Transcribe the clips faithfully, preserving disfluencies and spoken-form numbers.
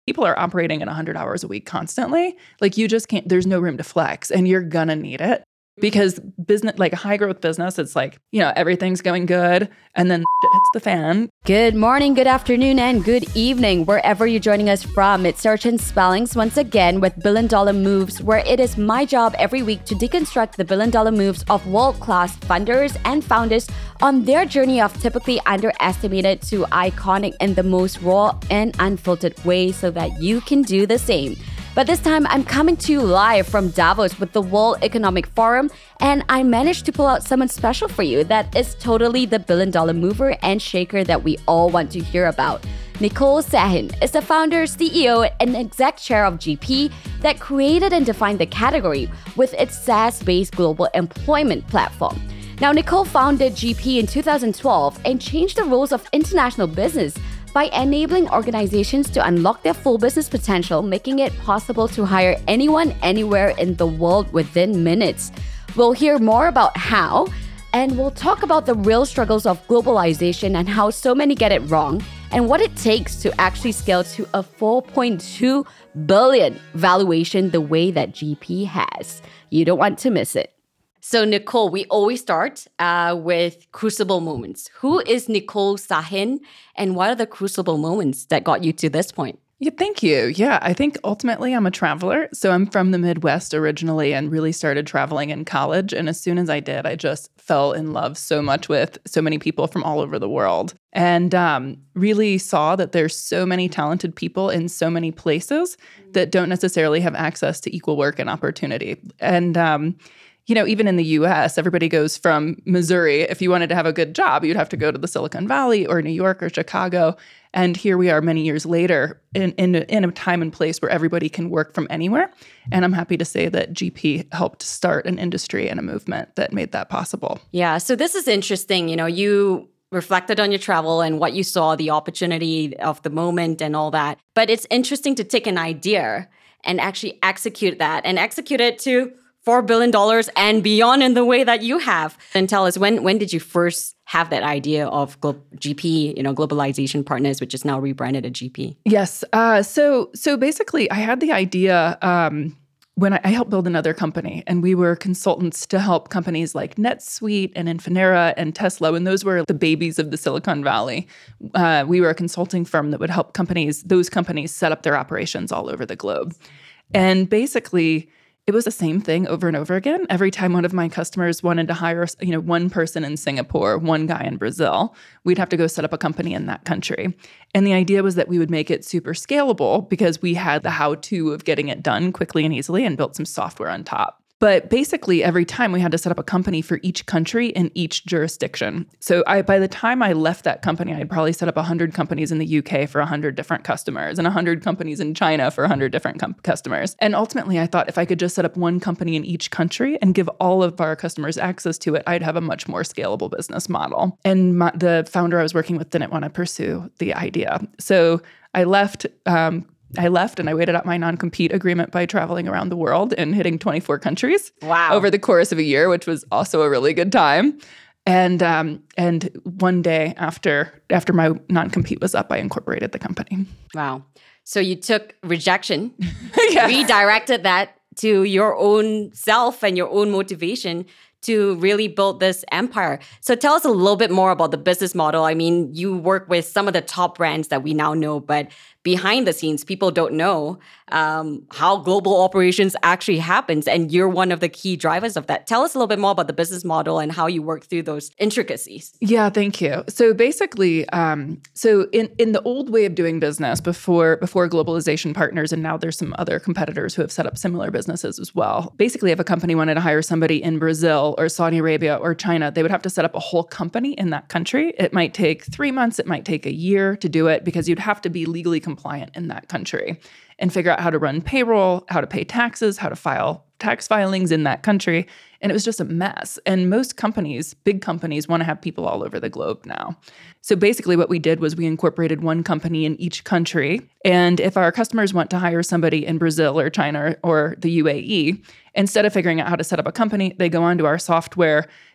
people are operating at one hundred hours a week constantly. Like you just can't, there's no room to flex and you're gonna need it. Because business, like a high growth business, it's like, you know, everything's going good and then shit hits the fan. Good morning, good afternoon, and good evening, wherever you're joining us from. It's Search and Spellings once again with Billion Dollar Moves, where it is my job every week to deconstruct the billion dollar moves of world-class funders and founders on their journey of typically underestimated to iconic in the most raw and unfiltered way so that you can do the same. But this time, I'm coming to you live from Davos with the World Economic Forum, and I managed to pull out someone special for you that is totally the billion-dollar mover and shaker that we all want to hear about. Nicole Sahin is the founder, C E O, and exec chair of G P that created and defined the category with its SaaS-based global employment platform. Now, Nicole founded G P in two thousand twelve and changed the rules of international business by enabling organizations to unlock their full business potential, making it possible to hire anyone, anywhere in the world within minutes. We'll hear more about how, and we'll talk about the real struggles of globalization and how so many get it wrong, and what it takes to actually scale to a four point two billion valuation the way that G P has. You don't want to miss it. So Nicole, we always start uh, with crucible moments. Who is Nicole Sahin, and what are the crucible moments that got you to this point? Yeah, thank you. Yeah, I think ultimately I'm a traveler. So I'm from the Midwest originally and really started traveling in college. And as soon as I did, I just fell in love so much with so many people from all over the world and um, really saw that there's so many talented people in so many places that don't necessarily have access to equal work and opportunity. And um You know, even in the U S, everybody goes from Missouri. If you wanted to have a good job, you'd have to go to the Silicon Valley or New York or Chicago. And here we are many years later in, in, in a time and place where everybody can work from anywhere. And I'm happy to say that G P helped start an industry and a movement that made that possible. Yeah, so this is interesting. You know, you reflected on your travel and what you saw, the opportunity of the moment and all that. But it's interesting to take an idea and actually execute that and execute it to four billion dollars and beyond in the way that you have. And tell us, when when did you first have that idea of Glo- G P, you know, Globalization Partners, which is now rebranded as G P? Yes. Uh, so so basically, I had the idea um, when I, I helped build another company, and we were consultants to help companies like NetSuite and Infinera and Tesla, and those were the babies of the Silicon Valley. Uh, we were a consulting firm that would help companies, those companies set up their operations all over the globe. And basically, it was the same thing over and over again. Every time one of my customers wanted to hire, you know, one person in Singapore, one guy in Brazil, we'd have to go set up a company in that country. And the idea was that we would make it super scalable because we had the how-to of getting it done quickly and easily and built some software on top. But basically, every time we had to set up a company for each country in each jurisdiction. So I, by the time I left that company, I'd probably set up one hundred companies in the U K for one hundred different customers and one hundred companies in China for one hundred different com- customers. And ultimately, I thought if I could just set up one company in each country and give all of our customers access to it, I'd have a much more scalable business model. And my, the founder I was working with didn't want to pursue the idea. So I left um, I left and I waited out my non-compete agreement by traveling around the world and hitting twenty-four countries wow. over the course of a year, which was also a really good time. And um, and one day after after my non-compete was up, I incorporated the company. Wow. So you took rejection, yes. redirected that to your own self and your own motivation to really build this empire. So tell us a little bit more about the business model. I mean, you work with some of the top brands that we now know, but behind the scenes, people don't know um, how global operations actually happens. And you're one of the key drivers of that. Tell us a little bit more about the business model and how you work through those intricacies. Yeah, thank you. So basically, um, so in, in the old way of doing business before, before Globalization Partners, and now there's some other competitors who have set up similar businesses as well. Basically, if a company wanted to hire somebody in Brazil or Saudi Arabia or China, they would have to set up a whole company in that country. It might take three months, it might take a year to do it because you'd have to be legally compliant in that country and figure out how to run payroll, how to pay taxes, how to file tax filings in that country. And it was just a mess. And most companies, big companies, want to have people all over the globe now. So basically what we did was we incorporated one company in each country. And if our customers want to hire somebody in Brazil or China or the U A E, instead of figuring out how to set up a company, they go onto our software.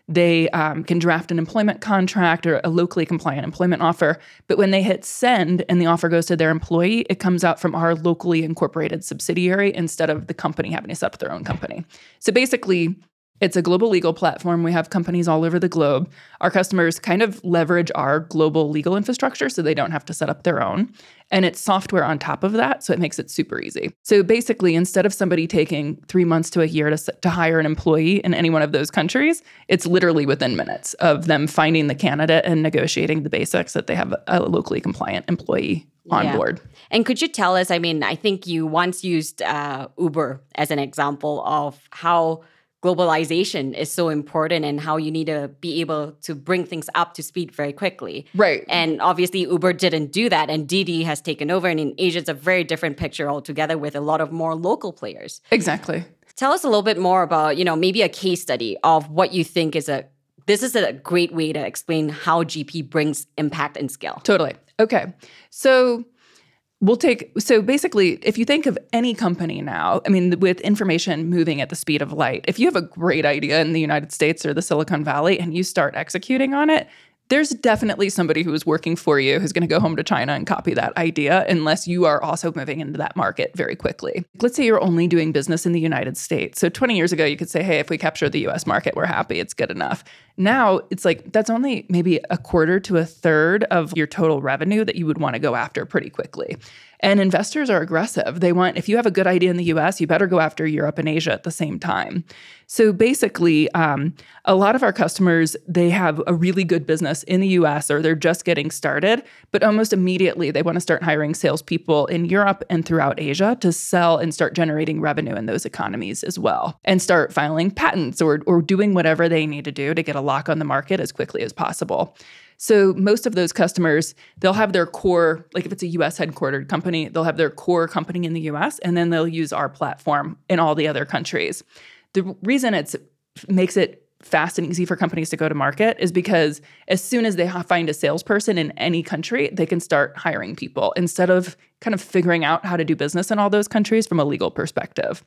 They um, can draft an employment contract or a locally compliant employment offer. But when they hit send and the offer goes to their employee, it comes out from our locally incorporated subsidiary instead of the company having to set up their own company. So basically, it's a global legal platform. We have companies all over the globe. Our customers kind of leverage our global legal infrastructure so they don't have to set up their own. And it's software on top of that, so it makes it super easy. So basically, instead of somebody taking three months to a year to, to hire an employee in any one of those countries, it's literally within minutes of them finding the candidate and negotiating the basics that they have a locally compliant employee on Yeah. board. And could you tell us, I mean, I think you once used uh, Uber as an example of how globalization is so important and how you need to be able to bring things up to speed very quickly. Right. And obviously Uber didn't do that, and Didi has taken over, and in Asia it's a very different picture altogether with a lot of more local players. Exactly. Tell us a little bit more about, you know, maybe a case study of what you think is a, this is a great way to explain how G P brings impact and scale. Totally. Okay. So we'll take, so basically, if you think of any company now, I mean, with information moving at the speed of light, if you have a great idea in the United States or the Silicon Valley and you start executing on it, there's definitely somebody who is working for you who's going to go home to China and copy that idea unless you are also moving into that market very quickly. Let's say you're only doing business in the United States. So twenty years ago, you could say, hey, if we capture the U S market, we're happy. It's good enough. Now, it's like that's only maybe a quarter to a third of your total revenue that you would want to go after pretty quickly. And investors are aggressive. They want, if you have a good idea in the U S, you better go after Europe and Asia at the same time. So basically, um, a lot of our customers, they have a really good business in the U S or they're just getting started, but almost immediately they want to start hiring salespeople in Europe and throughout Asia to sell and start generating revenue in those economies as well and start filing patents or, or doing whatever they need to do to get a lock on the market as quickly as possible. So most of those customers, they'll have their core, like if it's a U S headquartered company, they'll have their core company in the U S, and then they'll use our platform in all the other countries. The reason it makes it fast and easy for companies to go to market is because as soon as they find a salesperson in any country, they can start hiring people instead of kind of figuring out how to do business in all those countries from a legal perspective.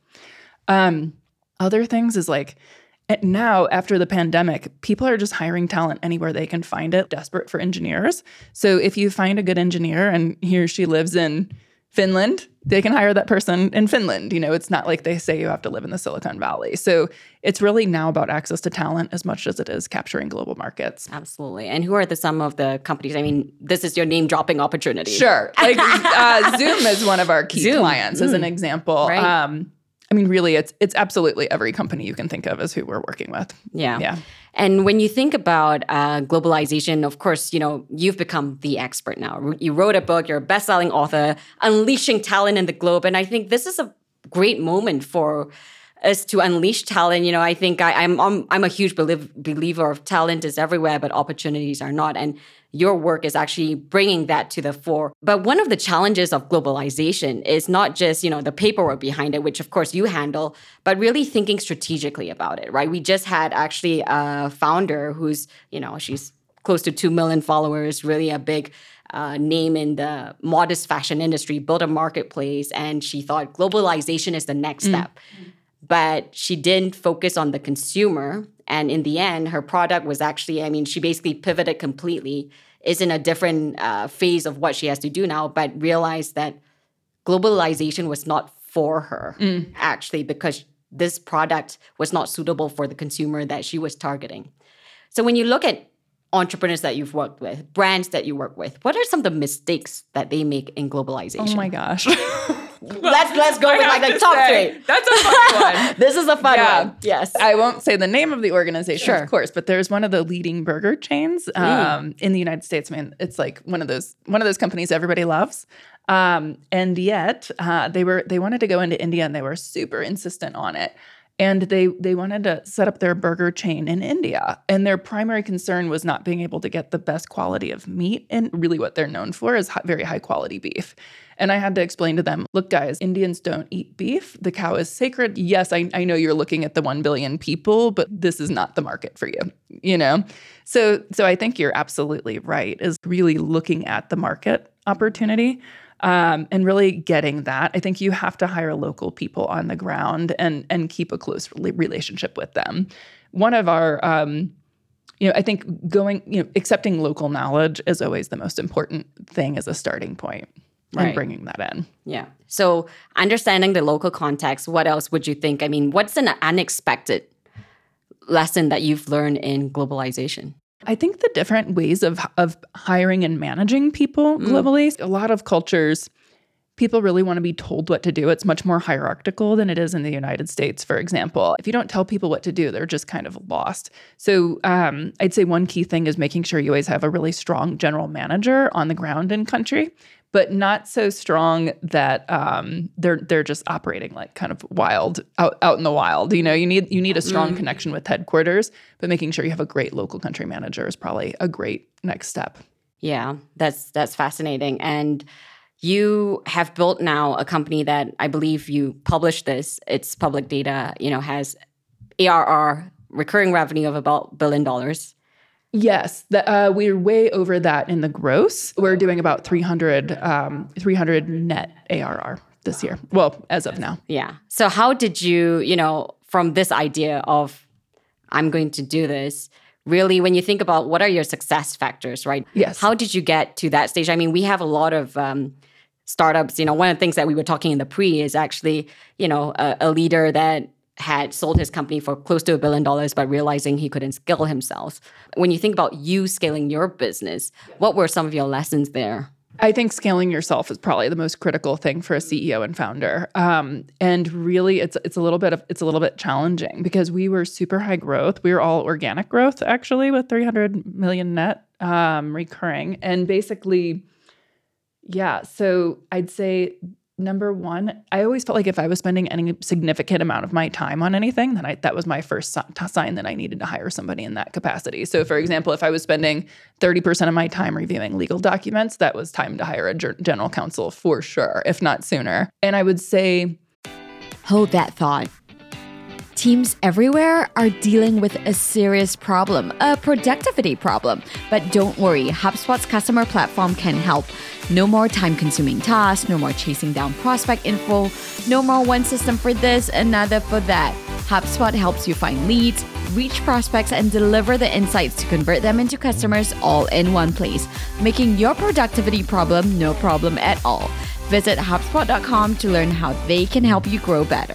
Um, other things is like, And now, after the pandemic, people are just hiring talent anywhere they can find it, desperate for engineers. So if you find a good engineer and he or she lives in Finland, they can hire that person in Finland. You know, it's not like they say you have to live in the Silicon Valley. So it's really now about access to talent as much as it is capturing global markets. Absolutely. And who are the some of the companies? I mean, this is your name dropping opportunity. Sure. Like uh, Zoom is one of our key Zoom. clients, as Mm. an example. Right. Um, I mean, really, it's it's absolutely every company you can think of is who we're working with. Yeah. Yeah. And when you think about uh, globalization, of course, you know, you've become the expert now. You wrote a book, you're a best-selling author, Unleashing Talent in the Globe. And I think this is a great moment for us to unleash talent. You know, I think I, I'm, I'm I'm a huge believe, believer of talent is everywhere, but opportunities are not. And your work is actually bringing that to the fore. But one of the challenges of globalization is not just, you know, the paperwork behind it, which of course you handle, but really thinking strategically about it, right? We just had actually a founder who's, you know, she's close to two million followers, really a big uh, name in the modest fashion industry, built a marketplace, and she thought globalization is the next Mm. step. But she didn't focus on the consumer. And in the end, her product was actually, I mean, she basically pivoted completely, is in a different uh, phase of what she has to do now, but realized that globalization was not for her, Mm. actually, because this product was not suitable for the consumer that she was targeting. So when you look at entrepreneurs that you've worked with, brands that you work with, what are some of the mistakes that they make in globalization? Oh my gosh. Let's let's go I with have like the to top say, three. That's a fun one. This is a fun Yeah. one. Yes. I won't say the name of the organization, Sure. of course, but there's one of the leading burger chains um, in the United States. I mean, it's like one of those one of those companies everybody loves. Um, and yet, uh, they were they wanted to go into India, and they were super insistent on it. And they they wanted to set up their burger chain in India. And their primary concern was not being able to get the best quality of meat. And really what they're known for is hi- very high quality beef. And I had to explain to them, look, guys, Indians don't eat beef. The cow is sacred. Yes, I, I know you're looking at the one billion people, but this is not the market for you, you know? So, so I think you're absolutely right, is really looking at the market opportunity. Um, and really getting that. I think you have to hire local people on the ground and and keep a close relationship with them. One of our um, you know, I think going, you know, accepting local knowledge is always the most important thing as a starting point and Right. bringing that in. Yeah. So understanding the local context, what else would you think? I mean, what's an unexpected lesson that you've learned in globalization? I think the different ways of of hiring and managing people globally, a lot of cultures, people really want to be told what to do. It's much more hierarchical than it is in the United States, for example. If you don't tell people what to do, they're just kind of lost. So um, I'd say one key thing is making sure you always have a really strong general manager on the ground in country, but not so strong that um, they're they're just operating like kind of wild out, out in the wild. You know, you need you need a strong mm. connection with headquarters, but making sure you have a great local country manager is probably a great next step. Yeah, that's that's fascinating. And you have built now a company that I believe you published this. It's public data. You know, has A R R, recurring revenue of about a billion dollars. Yes, the, uh, we're way over that in the gross. We're doing about three hundred, um, three hundred net A R R this year. Well, as of now. Yeah. So how did you, you know, from this idea of I'm going to do this, really, when you think about what are your success factors, right? Yes. How did you get to that stage? I mean, we have a lot of um, startups. You know, one of the things that we were talking in the pre is actually, you know, a, a leader that had sold his company for close to a billion dollars, but realizing he couldn't scale himself. When you think about you scaling your business, what were some of your lessons there? I think scaling yourself is probably the most critical thing for a C E O and founder. Um, and really, it's it's a little bit of it's a little bit challenging because we were super high growth. We were all organic growth actually, with three hundred million net um, recurring, and basically, yeah. So I'd say. Number one, I always felt like if I was spending any significant amount of my time on anything, then I, that was my first si- sign that I needed to hire somebody in that capacity. So for example, if I was spending thirty percent of my time reviewing legal documents, that was time to hire a ger- general counsel for sure, if not sooner. And I would say... Hold that thought. Teams everywhere are dealing with a serious problem, a productivity problem. But don't worry, HubSpot's customer platform can help. No more time-consuming tasks, no more chasing down prospect info, no more one system for this, another for that. HubSpot helps you find leads, reach prospects, and deliver the insights to convert them into customers all in one place, making your productivity problem no problem at all. Visit HubSpot dot com to learn how they can help you grow better.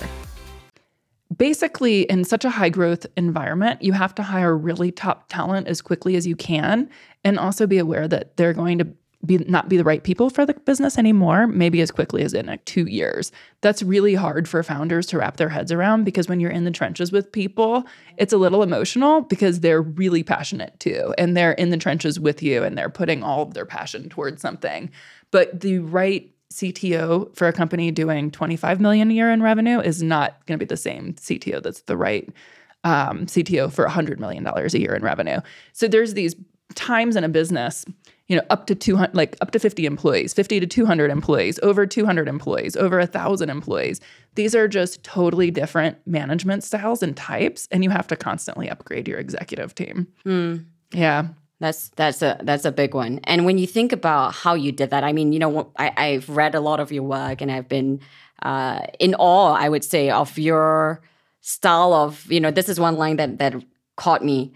Basically, in such a high growth environment, you have to hire really top talent as quickly as you can, and also be aware that they're going to be not be the right people for the business anymore, maybe as quickly as in like two years. That's really hard for founders to wrap their heads around because when you're in the trenches with people, it's a little emotional because they're really passionate too. And they're in the trenches with you and they're putting all of their passion towards something. But the right C T O for a company doing twenty-five million dollars a year in revenue is not going to be the same C T O that's the right um, C T O for one hundred million dollars a year in revenue. So there's these times in a business, you know, up to two hundred, like up to fifty employees, fifty to two hundred employees, over two hundred employees, over one thousand employees. These are just totally different management styles and types, and you have to constantly upgrade your executive team. Mm. Yeah. That's that's a that's a big one. And when you think about how you did that, I mean, you know, I, I've read a lot of your work, and I've been uh, in awe, I would say, of your style of, you know, this is one line that that caught me.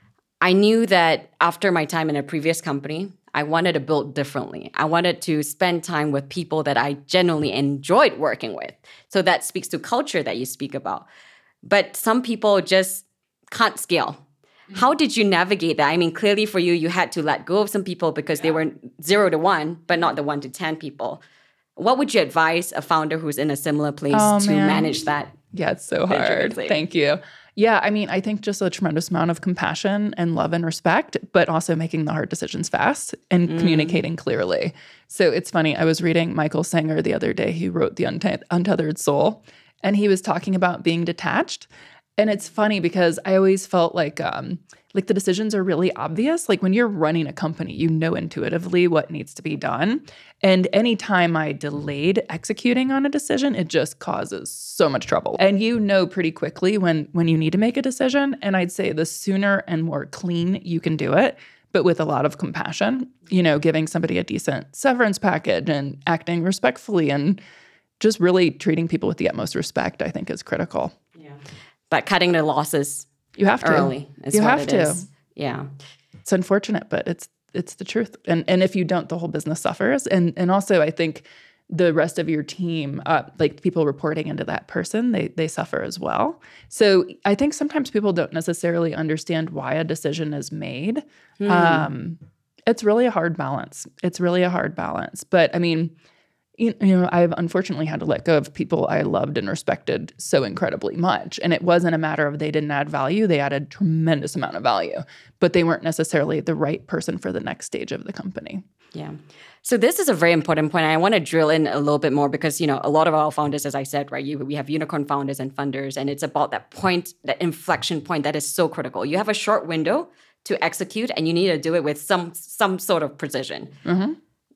I knew that after my time in a previous company, I wanted to build differently. I wanted to spend time with people that I genuinely enjoyed working with. So that speaks to culture that you speak about. But some people just can't scale. How did you navigate that? I mean, clearly for you, you had to let go of some people because yeah. they were zero to one, but not the one to ten people. What would you advise a founder who's in a similar place oh, to man. manage that? Yeah, it's so hard. Thank you. Yeah, I mean, I think just a tremendous amount of compassion and love and respect, but also making the hard decisions fast and mm. communicating clearly. So it's funny, I was reading Michael Singer the other day. He wrote The Unt- Untethered Soul, and he was talking about being detached. And it's funny because I always felt like um, like the decisions are really obvious. Like when you're running a company, you know intuitively what needs to be done. And anytime I delayed executing on a decision, it just causes so much trouble. And you know pretty quickly when when you need to make a decision. And I'd say the sooner and more clean you can do it, but with a lot of compassion, you know, giving somebody a decent severance package and acting respectfully and just really treating people with the utmost respect, I think is critical. Yeah. But cutting the losses you have to early is you what have it to is. Yeah. It's unfortunate, but it's it's the truth. And and if you don't, the whole business suffers. And and also, I think the rest of your team, uh, like people reporting into that person, they they suffer as well. So I think sometimes people don't necessarily understand why a decision is made. Hmm. Um, it's really a hard balance. It's really a hard balance. But I mean, you, you know, I've unfortunately had to let go of people I loved and respected so incredibly much. And it wasn't a matter of they didn't add value. They added tremendous amount of value, but they weren't necessarily the right person for the next stage of the company. Yeah. So this is a very important point. I want to drill in a little bit more because, you know, a lot of our founders, as I said, right, you, we have unicorn founders and funders, and it's about that point, that inflection point that is so critical. You have a short window to execute, and you need to do it with some some sort of precision. Mm-hmm.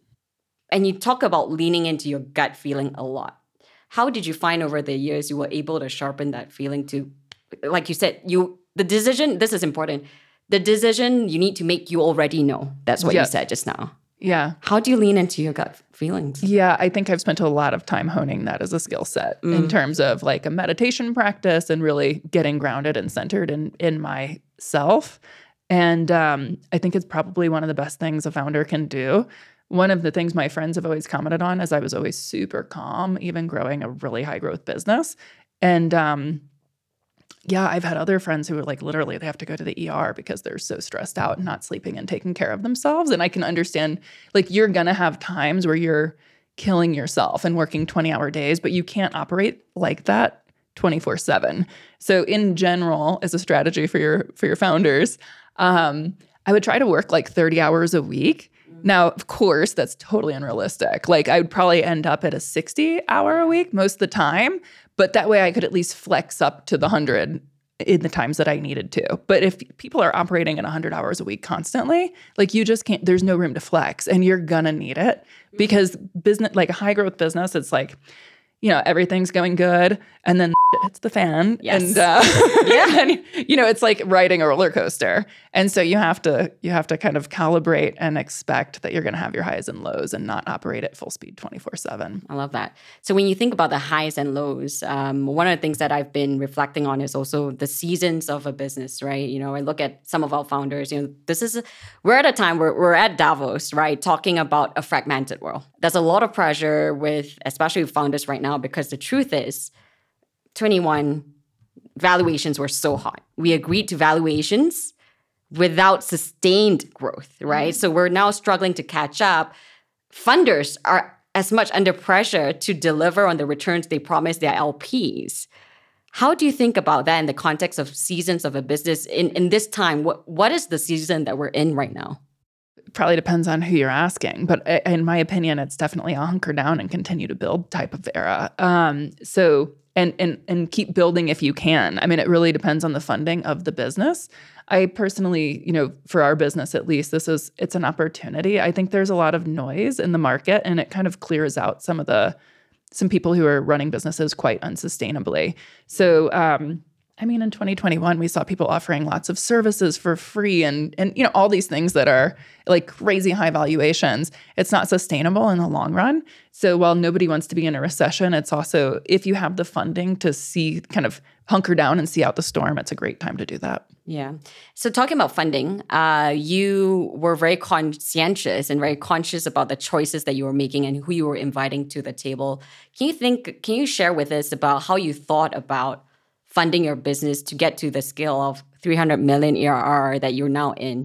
And you talk about leaning into your gut feeling a lot. How did you find over the years you were able to sharpen that feeling to, like you said, you the decision, this is important, the decision you need to make, you already know. That's what yes. you said just now. Yeah. How do you lean into your gut feelings? Yeah, I think I've spent a lot of time honing that as a skill set mm. in terms of like a meditation practice and really getting grounded and centered in in myself. And um, I think it's probably one of the best things a founder can do. One of the things my friends have always commented on is I was always super calm, even growing a really high growth business. And um, yeah, I've had other friends who are like, literally, they have to go to the E R because they're so stressed out and not sleeping and taking care of themselves. And I can understand, like, you're going to have times where you're killing yourself and working twenty hour days, but you can't operate like that twenty-four seven. So in general, as a strategy for your, for your founders, um, I would try to work like thirty hours a week. Now, of course, that's totally unrealistic. Like I would probably end up at a sixty hour a week most of the time, but that way I could at least flex up to the one hundred in the times that I needed to. But if people are operating at one hundred hours a week constantly, like you just can't, there's no room to flex and you're gonna need it because business, like a high growth business, it's like, you know, everything's going good and then hits the fan. Yes. And, uh, yeah. and, you know, it's like riding a roller coaster. And so you have to, you have to kind of calibrate and expect that you're going to have your highs and lows and not operate at full speed twenty-four seven. I love that. So when you think about the highs and lows, um, one of the things that I've been reflecting on is also the seasons of a business, right? You know, I look at some of our founders, you know, this is, we're at a time where we're at Davos, right? Talking about a fragmented world. There's a lot of pressure with, especially with founders right now, because the truth is, twenty-one valuations were so hot. We agreed to valuations without sustained growth, right? Mm-hmm. So we're now struggling to catch up. Funders are as much under pressure to deliver on the returns they promised their L Ps. How do you think about that in the context of seasons of a business in, in this time? What What is the season that we're in right now? Probably depends on who you're asking, but in my opinion, it's definitely a hunker down and continue to build type of era. Um, so and and and keep building if you can. I mean, it really depends on the funding of the business. I personally, you know, for our business at least, this is it's an opportunity. I think there's a lot of noise in the market, and it kind of clears out some of the some people who are running businesses quite unsustainably. So. Um, I mean, in twenty twenty-one, we saw people offering lots of services for free and, and you know, all these things that are like crazy high valuations. It's not sustainable in the long run. So while nobody wants to be in a recession, it's also, if you have the funding to see, kind of hunker down and see out the storm, it's a great time to do that. Yeah. So talking about funding, uh, you were very conscientious and very conscious about the choices that you were making and who you were inviting to the table. Can you think, can you share with us about how you thought about funding your business to get to the scale of three hundred million A R R that you're now in?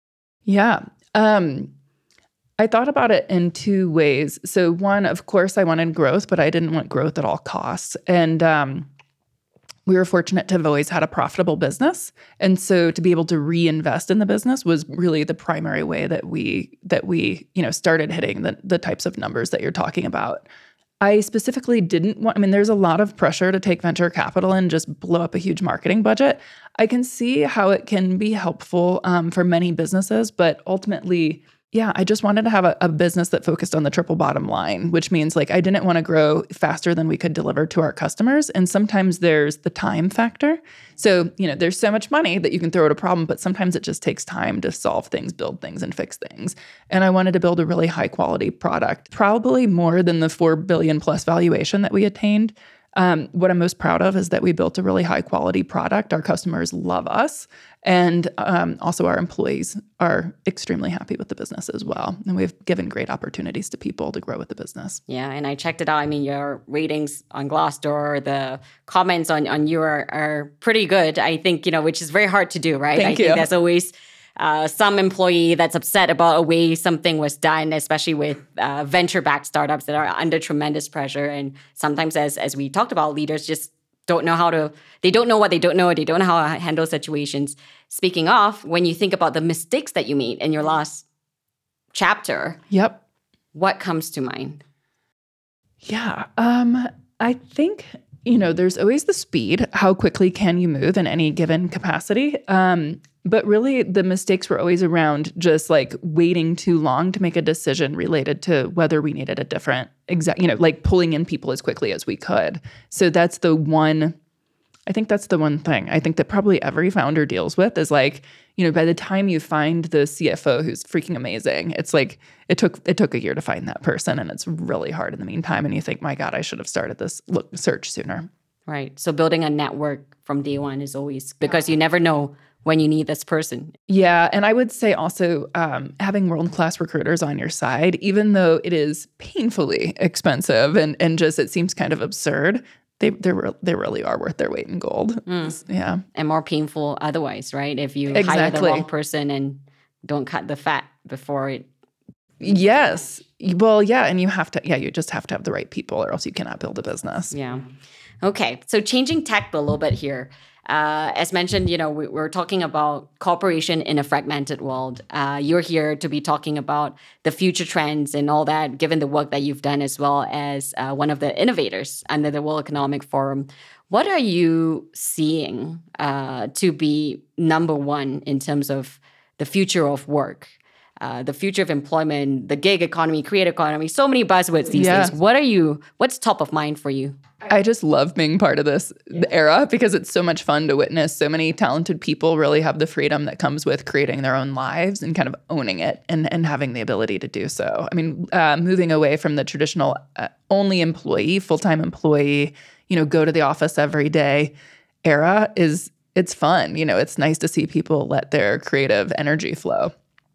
Yeah. Um, I thought about it in two ways. So one, of course, I wanted growth, but I didn't want growth at all costs. And um, we were fortunate to have always had a profitable business. And so to be able to reinvest in the business was really the primary way that we, that we, you know, started hitting the, the types of numbers that you're talking about. I specifically didn't want, I mean, there's a lot of pressure to take venture capital and just blow up a huge marketing budget. I can see how it can be helpful um, for many businesses, but ultimately, yeah, I just wanted to have a, a business that focused on the triple bottom line, which means like I didn't want to grow faster than we could deliver to our customers. And sometimes there's the time factor. So, you know, there's so much money that you can throw at a problem, but sometimes it just takes time to solve things, build things, and fix things. And I wanted to build a really high quality product, probably more than the four billion plus valuation that we attained. Um, what I'm most proud of is that we built a really high quality product. Our customers love us. And um, also our employees are extremely happy with the business as well. And we've given great opportunities to people to grow with the business. Yeah, and I checked it out. I mean, your ratings on Glassdoor, the comments on, on you are, are pretty good, I think, you know, which is very hard to do, right? Thank I you. think there's always uh, some employee that's upset about a way something was done, especially with uh, venture-backed startups that are under tremendous pressure. And sometimes, as as we talked about, leaders just don't know how to, they don't know what they don't know, they don't know how to handle situations. Speaking of, when you think about the mistakes that you made in your last chapter, yep, what comes to mind? Yeah, um, I think, you know, there's always the speed. How quickly can you move in any given capacity? Um, but really, the mistakes were always around just like waiting too long to make a decision related to whether we needed a different exact, you know, like pulling in people as quickly as we could. So that's the one, I think that's the one thing I think that probably every founder deals with is like, you know, by the time you find the C F O who's freaking amazing, it's like it took it took a year to find that person, and it's really hard in the meantime. And you think, my God, I should have started this look, search sooner. Right. So building a network from day one is always, because you never know when you need this person. Yeah. And I would say also um, having world-class recruiters on your side, even though it is painfully expensive and, and just it seems kind of absurd, they they they really are worth their weight in gold. Mm. Yeah. And more painful otherwise, right? If you exactly. hire the wrong person and don't cut the fat before it. Yes. Well, yeah. And you have to, yeah, you just have to have the right people or else you cannot build a business. Yeah. Okay. So changing tack a little bit here. Uh, as mentioned, you know, we, we're talking about cooperation in a fragmented world. Uh, you're here to be talking about the future trends and all that, given the work that you've done as well as uh, one of the innovators under the World Economic Forum. What are you seeing uh, to be number one in terms of the future of work, uh, the future of employment, the gig economy, creator economy, so many buzzwords these yeah. days. What are you, what's top of mind for you? I just love being part of this yeah. era because it's so much fun to witness so many talented people really have the freedom that comes with creating their own lives and kind of owning it and, and having the ability to do so. I mean, uh, moving away from the traditional uh, only employee, full-time employee, you know, go to the office every day era is, it's fun. You know, it's nice to see people let their creative energy flow.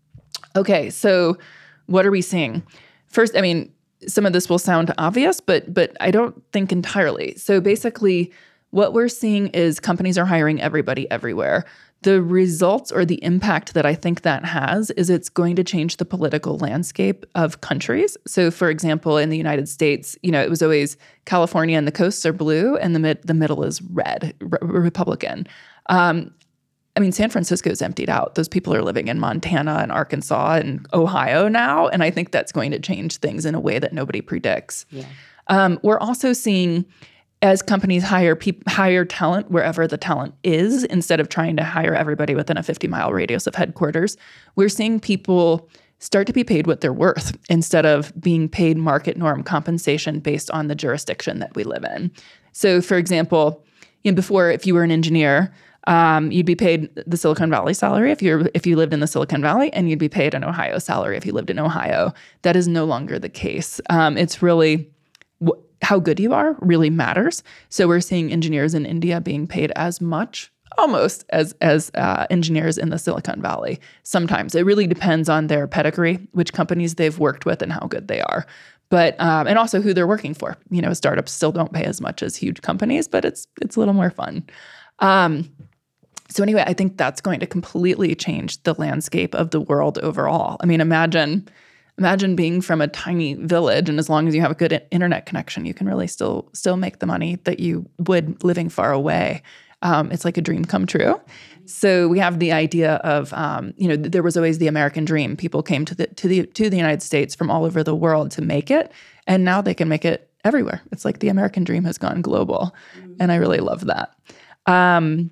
Okay, so what are we seeing? First, I mean, some of this will sound obvious, but but I don't think entirely. So basically, what we're seeing is companies are hiring everybody everywhere. The results or the impact that I think that has is it's going to change the political landscape of countries. So for example, in the United States, you know, it was always California and the coasts are blue and the mid, the middle is red, re- Republican. Um, I mean, San Francisco's emptied out. Those people are living in Montana and Arkansas and Ohio now. And I think that's going to change things in a way that nobody predicts. Yeah. Um, we're also seeing as companies hire peop- hire talent wherever the talent is, instead of trying to hire everybody within a fifty mile radius of headquarters, we're seeing people start to be paid what they're worth instead of being paid market norm compensation based on the jurisdiction that we live in. So for example, you know, before, if you were an engineer, Um, you'd be paid the Silicon Valley salary if you're if you lived in the Silicon Valley, and you'd be paid an Ohio salary if you lived in Ohio. That is no longer the case. Um, it's really wh- how good you are really matters. So we're seeing engineers in India being paid as much, almost as as uh, engineers in the Silicon Valley. Sometimes it really depends on their pedigree, which companies they've worked with, and how good they are. But um, and also who they're working for. You know, startups still don't pay as much as huge companies, but it's it's a little more fun. Um, So anyway, I think that's going to completely change the landscape of the world overall. I mean, imagine imagine being from a tiny village, and as long as you have a good internet connection, you can really still still make the money that you would living far away. Um, it's like a dream come true. So we have the idea of, um, you know, there was always the American dream. People came to the to the to the United States from all over the world to make it, and now they can make it everywhere. It's like the American dream has gone global, mm-hmm. and I really love that. Um,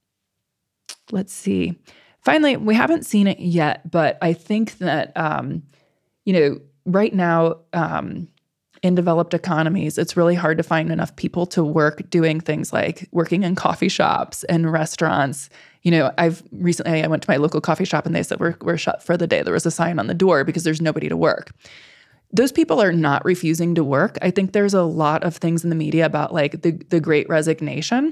Let's see. Finally, we haven't seen it yet, but I think that, um, you know, right now um, in developed economies, it's really hard to find enough people to work doing things like working in coffee shops and restaurants. You know, I've recently, I went to my local coffee shop and they said, we're, we're shut for the day. There was a sign on the door because there's nobody to work. those people are not refusing to work. I think there's a lot of things in the media about like the, the Great Resignation.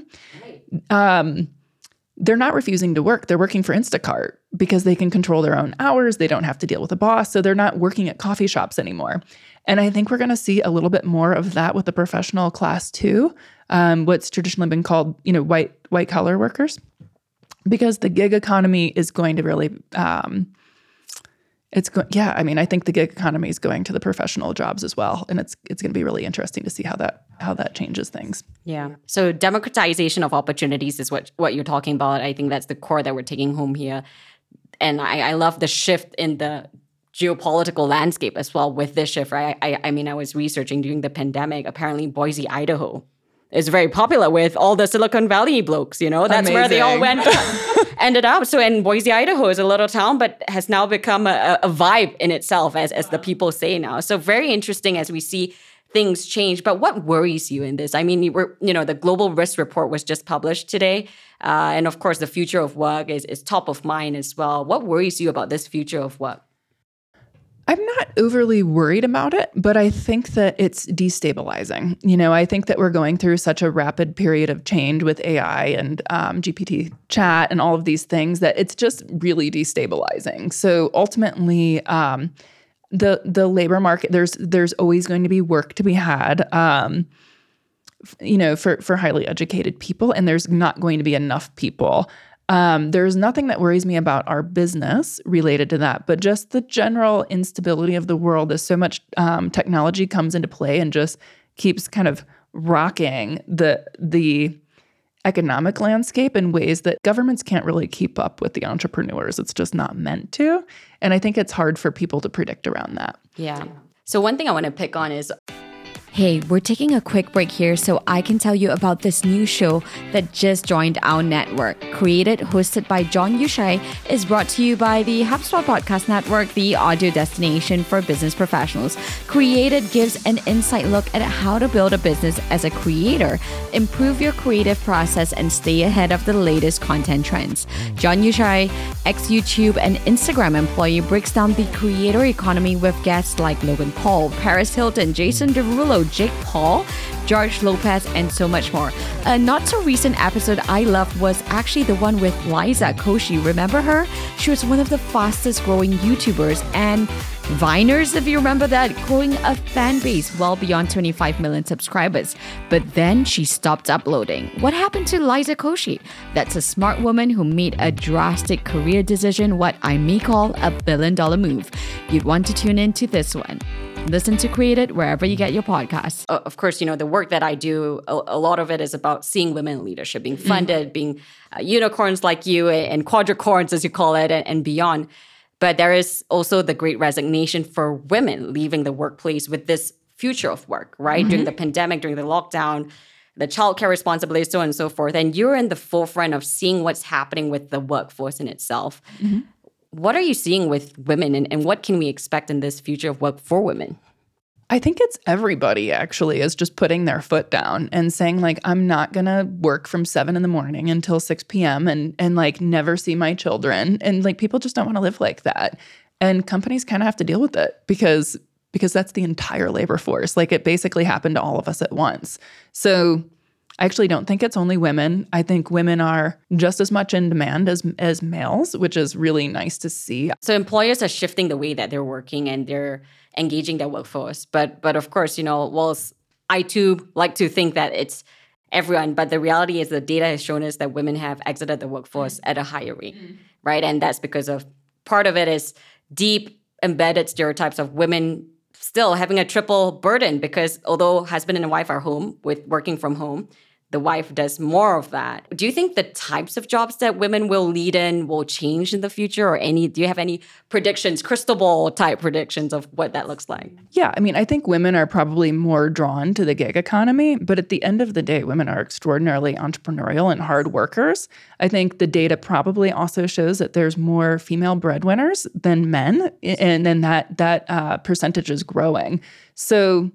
Um, they're not refusing to work. They're working for Instacart because they can control their own hours. They don't have to deal with a boss. So they're not working at coffee shops anymore. And I think we're going to see a little bit more of that with the professional class too, um, what's traditionally been called, you know, white white collar workers, because the gig economy is going to really, um, it's going, yeah. I mean, I think the gig economy is going to the professional jobs as well, and it's it's going to be really interesting to see how that how that changes things. Yeah. So democratization of opportunities is what what you're talking about. I think that's the core that we're taking home here, and I, I love the shift in the geopolitical landscape as well with this shift, right? I, I mean, I was researching during the pandemic. Apparently, Boise, Idaho is very popular with all the Silicon Valley blokes, you know? That's Amazing. Where they all went, ended up. So, and Boise, Idaho is a little town, but has now become a, a vibe in itself, as, as the people say now. So very interesting as we see things change. But what worries you in this? I mean, you were, you know, the Global Risk Report was just published today. Uh, and of course, the future of work is, is top of mind as well. What worries you about this future of work? I'm not overly worried about it, but I think that it's destabilizing. You know, I think that we're going through such a rapid period of change with A I and um, G P T chat and all of these things that it's just really destabilizing. So ultimately, um, the the labor market, there's there's always going to be work to be had, um, you know, for for highly educated people, and there's not going to be enough people. Um, there's nothing that worries me about our business related to that, but just the general instability of the world as so much um, technology comes into play and just keeps kind of rocking the the economic landscape in ways that governments can't really keep up with the entrepreneurs. It's just not meant to. And I think it's hard for people to predict around that. Yeah. So one thing I want to pick on is, hey, we're taking a quick break here so I can tell you about this new show that just joined our network. Created, hosted by John Yushai, is brought to you by the HubSpot Podcast Network, the audio destination for business professionals. Created gives an inside look at how to build a business as a creator, improve your creative process, and stay ahead of the latest content trends. John Yushai, ex-YouTube and Instagram employee, breaks down the creator economy with guests like Logan Paul, Paris Hilton, Jason Derulo, Jake Paul, George Lopez, and so much more. A not-so-recent episode I loved was actually the one with Liza Koshy. Remember her? She was one of the fastest-growing YouTubers and Viners, if you remember that, growing a fan base well beyond twenty-five million subscribers. But then she stopped uploading. What happened to Liza Koshy? That's a smart woman who made a drastic career decision, what I may call a billion-dollar move. You'd want to tune into this one. Listen to Created wherever you get your podcasts. Uh, of course, you know, the work that I do, a, a lot of it is about seeing women in leadership, being funded, mm-hmm. being uh, unicorns like you and quadricorns, as you call it, and, and beyond. But there is also the great resignation for women leaving the workplace with this future of work, right? Mm-hmm. During the pandemic, during the lockdown, the childcare responsibilities, so on and so forth. And you're in the forefront of seeing what's happening with the workforce in itself. Mm-hmm. What are you seeing with women, and, and what can we expect in this future of work for women? I think it's everybody actually is just putting their foot down and saying like, I'm not going to work from seven in the morning until six p.m. and and like never see my children. And like people just don't want to live like that. And companies kind of have to deal with it because because that's the entire labor force. Like it basically happened to all of us at once. So I actually don't think it's only women. I think women are just as much in demand as as males, which is really nice to see. So employers are shifting the way that they're working and they're engaging their workforce. But but of course, you know, whilst I too like to think that it's everyone, but the reality is the data has shown us that women have exited the workforce mm. at a higher rate, mm. right? And that's because of, part of it is deep embedded stereotypes of women still having a triple burden, because although husband and wife are home with working from home, the wife does more of that. Do you think the types of jobs that women will lead in will change in the future, or any? Do you have any predictions, crystal ball type predictions of what that looks like? Yeah, I mean, I think women are probably more drawn to the gig economy, but at the end of the day, women are extraordinarily entrepreneurial and hard workers. I think the data probably also shows that there's more female breadwinners than men, and then that that uh, percentage is growing. So.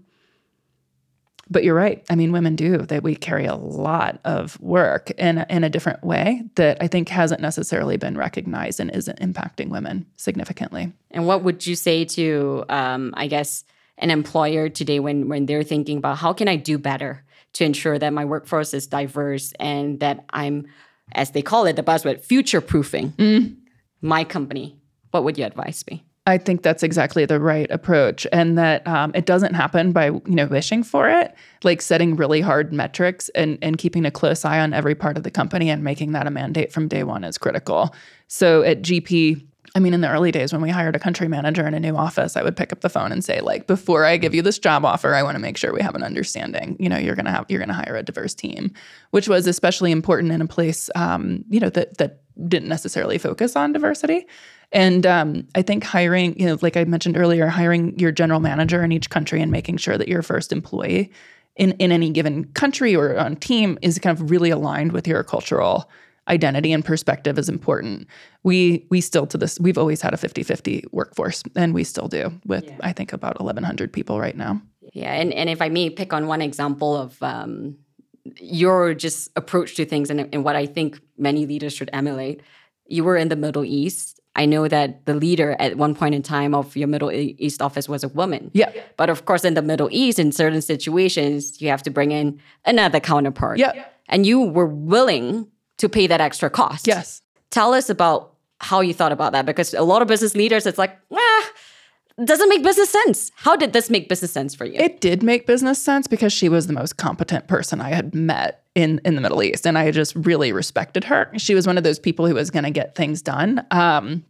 But you're right. I mean, women do, that we carry a lot of work in, in a different way that I think hasn't necessarily been recognized and isn't impacting women significantly. And what would you say to, um, I guess, an employer today when, when they're thinking about how can I do better to ensure that my workforce is diverse and that I'm, as they call it, the buzzword, future-proofing mm. my company? What would your advice be? I think that's exactly the right approach, and that um, it doesn't happen by, you know, wishing for it. Like setting really hard metrics and, and keeping a close eye on every part of the company and making that a mandate from day one is critical. So at G P, I mean, in the early days when we hired a country manager in a new office, I would pick up the phone and say, like, before I give you this job offer, I want to make sure we have an understanding. You know, you're gonna have you're gonna hire a diverse team, which was especially important in a place, um, you know, that that didn't necessarily focus on diversity. And um, I think hiring, you know, like I mentioned earlier, hiring your general manager in each country and making sure that your first employee in, in any given country or on team is kind of really aligned with your cultural identity and perspective is important. We we still to this, we've always had a fifty-fifty workforce, and we still do with, yeah. I think, about eleven hundred people right now. Yeah, and, and if I may pick on one example of um, your just approach to things and, and what I think many leaders should emulate, you were in the Middle East. I know that the leader at one point in time of your Middle East office was a woman. Yeah. But of course, in the Middle East, in certain situations, you have to bring in another counterpart. Yeah. And you were willing to pay that extra cost. Yes. Tell us about how you thought about that, because a lot of business leaders, it's like, ah, doesn't make business sense. How did this make business sense for you? It did make business sense because she was the most competent person I had met in, in the Middle East. And I just really respected her. She was one of those people who was going to get things done. Um,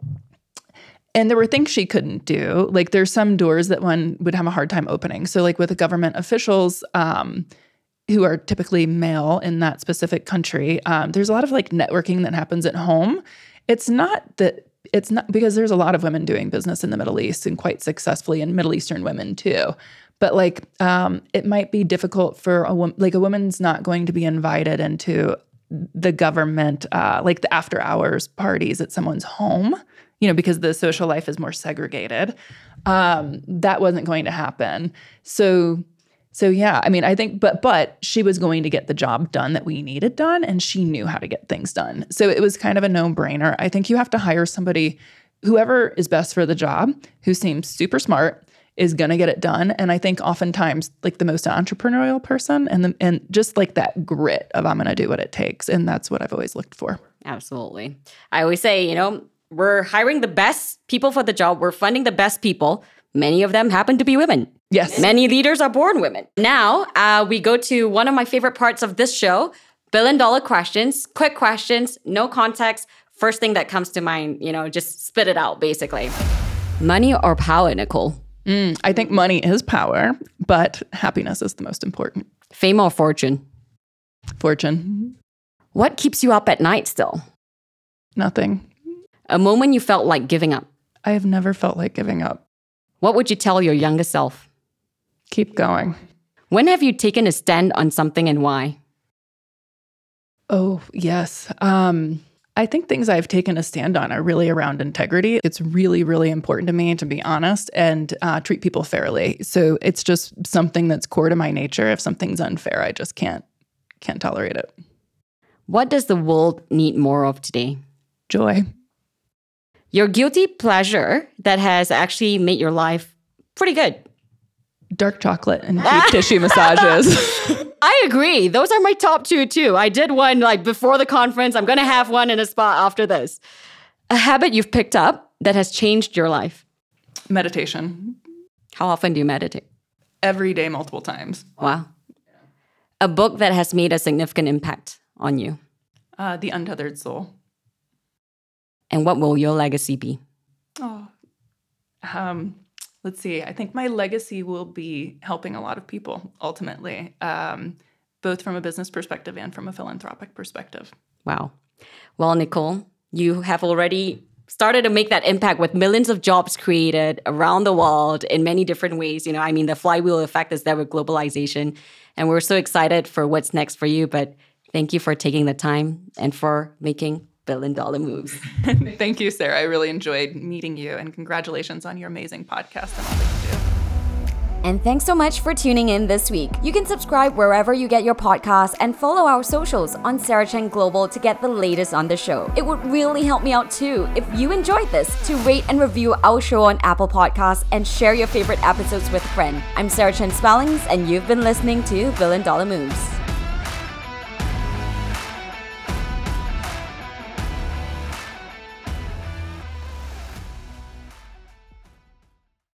and there were things she couldn't do. Like there's some doors that one would have a hard time opening. So like with the government officials um, who are typically male in that specific country, um, there's a lot of like networking that happens at home. It's not that It's not because there's a lot of women doing business in the Middle East and quite successfully, and Middle Eastern women too. But like, um, it might be difficult for a woman, like a woman's not going to be invited into the government, uh, like the after hours parties at someone's home, you know, because the social life is more segregated. Um, that wasn't going to happen. So So yeah, I mean, I think, but but she was going to get the job done that we needed done, and she knew how to get things done. So it was kind of a no-brainer. I think you have to hire somebody, whoever is best for the job, who seems super smart, is going to get it done. And I think oftentimes, like the most entrepreneurial person, and the, and just like that grit of I'm going to do what it takes, and that's what I've always looked for. Absolutely. I always say, you know, we're hiring the best people for the job. We're funding the best people. Many of them happen to be women. Yes. Many leaders are born women. Now, uh, we go to one of my favorite parts of this show, billion dollar questions, quick questions, no context. First thing that comes to mind, you know, just spit it out, basically. Money or power, Nicole? Mm, I think money is power, but happiness is the most important. Fame or fortune? Fortune. What keeps you up at night still? Nothing. A moment you felt like giving up? I have never felt like giving up. What would you tell your younger self? Keep going. When have you taken a stand on something and why? Oh, yes. Um, I think things I've taken a stand on are really around integrity. It's really, really important to me to be honest and uh, treat people fairly. So it's just something that's core to my nature. If something's unfair, I just can't can't tolerate it. What does the world need more of today? Joy. Your guilty pleasure that has actually made your life pretty good? Dark chocolate and deep tissue massages. I agree. Those are my top two too. I did one like before the conference. I'm going to have one in a spa after this. A habit you've picked up that has changed your life? Meditation. How often do you meditate? Every day, multiple times. Wow. A book that has made a significant impact on you? Uh, The Untethered Soul. And what will your legacy be? Oh, um, let's see. I think my legacy will be helping a lot of people, ultimately, um, both from a business perspective and from a philanthropic perspective. Wow. Well, Nicole, you have already started to make that impact with millions of jobs created around the world in many different ways. You know, I mean, the flywheel effect is there with globalization. And we're so excited for what's next for you. But thank you for taking the time and for making billion dollar moves. Thank you, Sarah. I really enjoyed meeting you, and congratulations on your amazing podcast and all that you do. And thanks so much for tuning in this week. You can subscribe wherever you get your podcasts and follow our socials on Sarah Chen Global to get the latest on the show. It would really help me out too if you enjoyed this to rate and review our show on Apple Podcasts and share your favorite episodes with a friend. I'm Sarah Chen Spellings, and you've been listening to Billion Dollar Moves.